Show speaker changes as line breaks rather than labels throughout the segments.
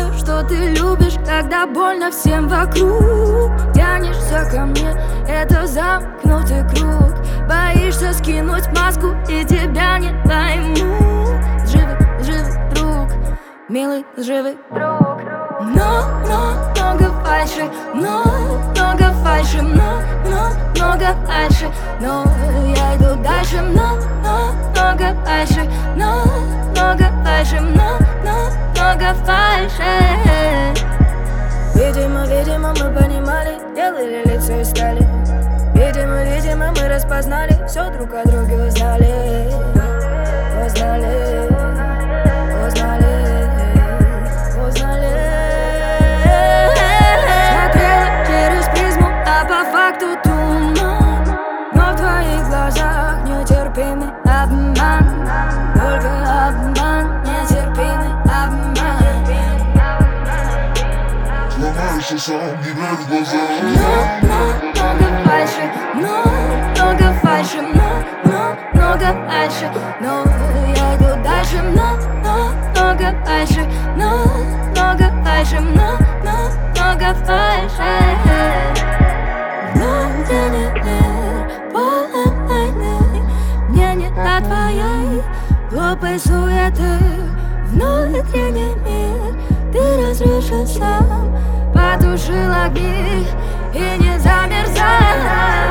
знаю, что ты любишь, когда больно всем вокруг. Тянешься ко мне, это замкнутый круг. Боишься скинуть маску, и тебя не пойму. Лживый друг, милый лживый друг. Много фальши, много фальши, много фальши. Но я иду дальше, много фальши, много фальши, много фальши. Видимо, мы понимали, делали лицо и стали. Видимо, мы распознали, все друг о друге узнали. Смотрела через призму, а по факту туман. Но в твоих глазах нетерпимый обман. Только обман, нетерпимый обман.
Сломаешься сам, не верь в глаза.
Много фальши, много фальши, много фальши. Но я иду дальше, много фальши, много фальши, много фальши. Внутренний мир полон войны. Мне не до твоей глупой суеты. Внутренний мир ты разрушил сам, потушил огни и не замерзай.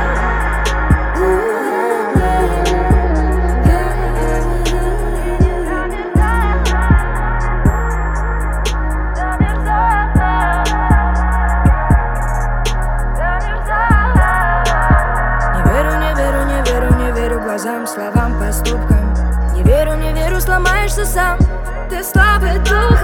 Не верю глазам, словам, поступкам. Не верю, сломаешься сам. Ты слабый дух.